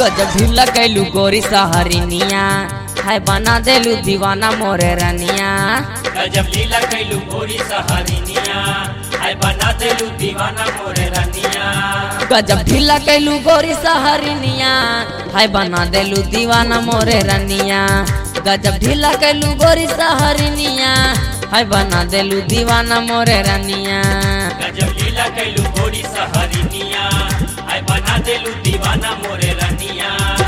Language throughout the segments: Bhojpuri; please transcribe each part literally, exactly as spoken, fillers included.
गजब ढीला कैलू गोरी सहरिनिया है बना देलू दीवाना मोरे रनिया। गजब लीला कैलू गोरी सहरिनिया है बना देलू दीवाना मोरे रनिया। गजब ढीला कैलू गोरी सहरिनिया है बना देलू दीवाना मोरे रनिया। गजब ढीला कैलू गोरी सहरिनिया है बना देलू दीवाना मोरे रनिया। गजब लीला कैलू गोरी सहरिनिया है बना देलू दीवाना मोरे रनिया।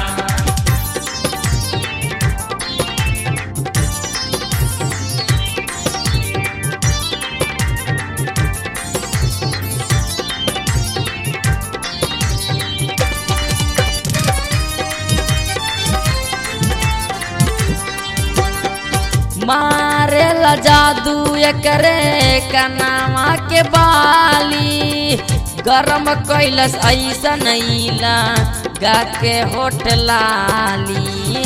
मारे ला जादू एकरे कनावा के बाली गरम कैलस ऐसा नैला गा के होठ लाली।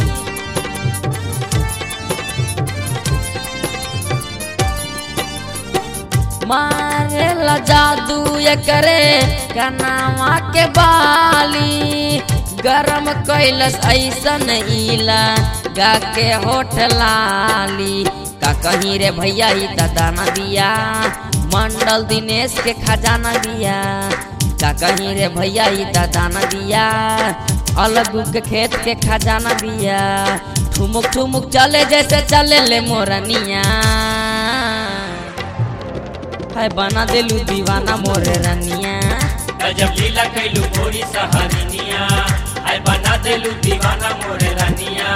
मारे ला जादू एकरे कनावा के बाली गरम कैलस ऐसा नैला गा के होठ लाली। का कहीं रे भैया ही दाना दिया मंडल दिनेश के खजाना दिया। का कहीं रे भैया ही दाना दिया अलगू के खेत के खजाना दिया। ठुमुक ठुमुक चले जैसे चले ले मोरनिया है बना देलू दीवाना मोरे रनिया। गजब लीला कैलू गोरी सहरिनिया है बना देलू दीवाना मोरे रनिया।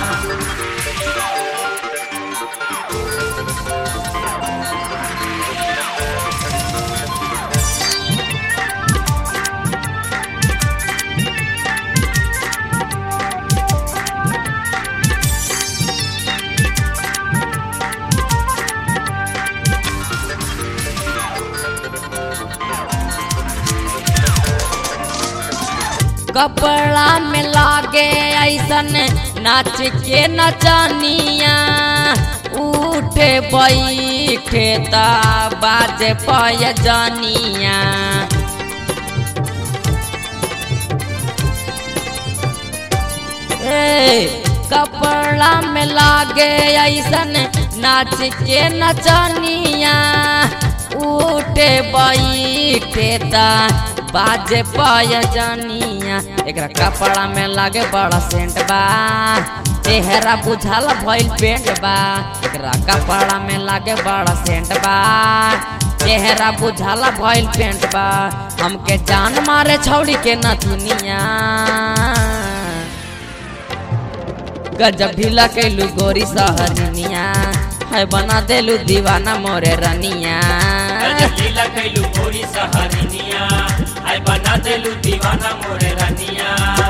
कपड़ा में लागे ऐसन नाच के नचनिया उठे बैठे ता बाजे पयजनिया। ए कपड़ा में लागे ऐसन नाच के नचनिया उठे बैठे ता बाजे पयजनिया। एकरा कपड़ा में लागे बड़ा सेंट बा चेहरा बुझाला भइल पेंट बा। एकरा कपड़ा में लागे बड़ा सेंट बा चेहरा बुझाला भइल पेंट बा। हमके जान मारे छौड़ी के नथुनिया गजब ढीला कैलू गोरी सहरिनिया है बना देलू दीवाना मोरे रनिया। गजब लीला कैलू गोरी सहरिनिया है बना देलू दीवाना मोरे रनिया।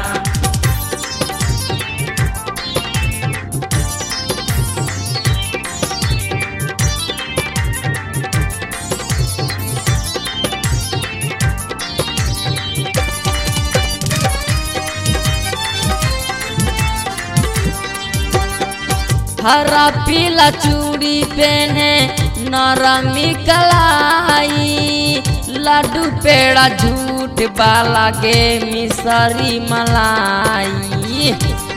हरा पीला चूड़ी पहने नरमी कलाई लड्डू पेड़ा झूठ बाला गे मिसरी मलाई।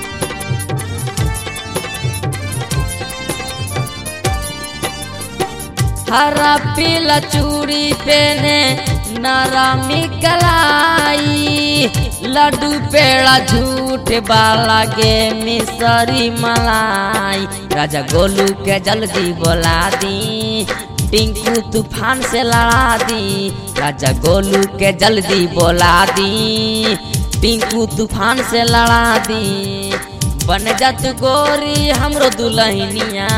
हरा पीला चूड़ी पहने नरमी कलाई लड्डू पेड़ा झूठ बाला गे मिसरी मलाई। राजा गोलू के जल्दी बोला दी टिंकू तूफान से लड़ा दी। राजा गोलू के जल्दी बोला दी टिंकू तूफान से लड़ा दी। बन जा तू गोरी हमरो दुल्हनिया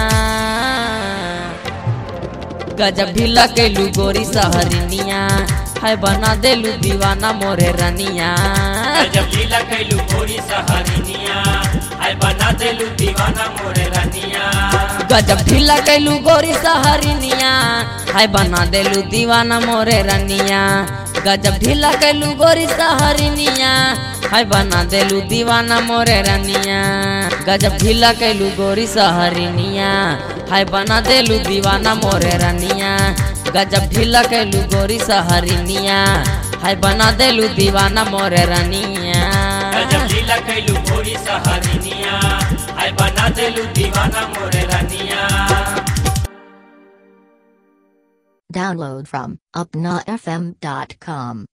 गजब ढीला कैलू गोरी सहरिनिया है बना देलू दीवाना मोरे रनिया। गजब लीला कैलू गोरी सहरिनिया है बना देलू दीवाना मोरे रनिया। गजब ढीला कैलू गोरी सहरिनिया है बना देलू दीवाना मोरे रनिया। गजब ढीला कैलू गोरी सहरिनिया है बना देलू दीवाना मोरे रनिया। गजब ढीला कैलू गोरी सहरिनिया है बना देलू दीवाना मोरे रनिया। गजब ढीला कैलू गोरी सहरिनिया है बना देलू दीवाना मोरे रनिया। गजब लीला कैलू गोरी सहरिनिया आई बना देलू दीवाना मोरे रनिया। Download from upna f m dot com.